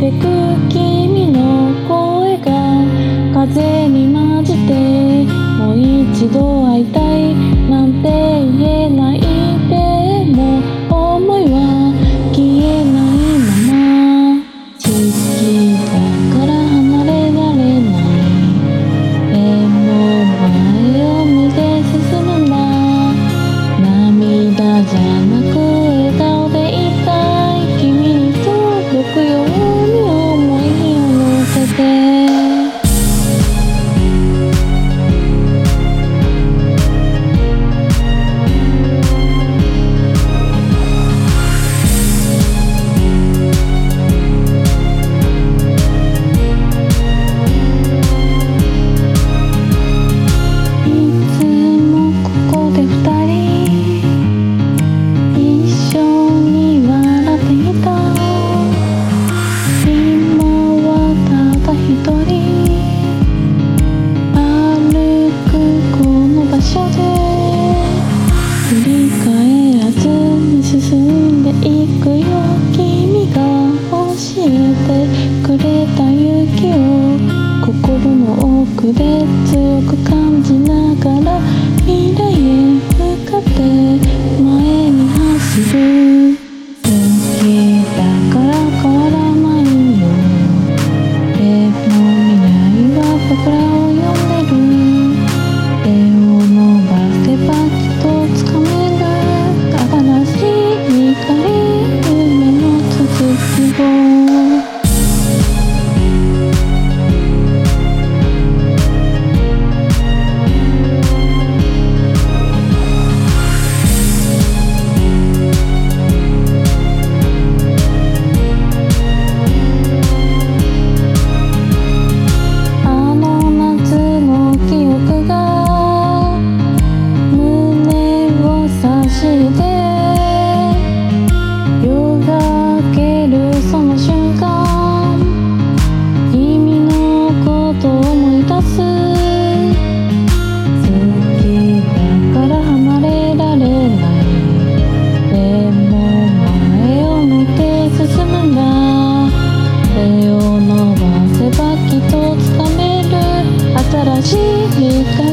てく君の声が風に混じて、もう一度会いたいなんて言えないでも思いは消えないまま、好きだから離れられない、でも前を向いて進むんだ、涙じゃなく笑顔でいたい、君に届くように思いを乗せて。で強く感じながら未来へ向かって前に走る、好きだから変わらないよ、でも未来は僕らを呼んでる、手を伸ばせばきっとつかめる新しい光、夢の続きを。新しい光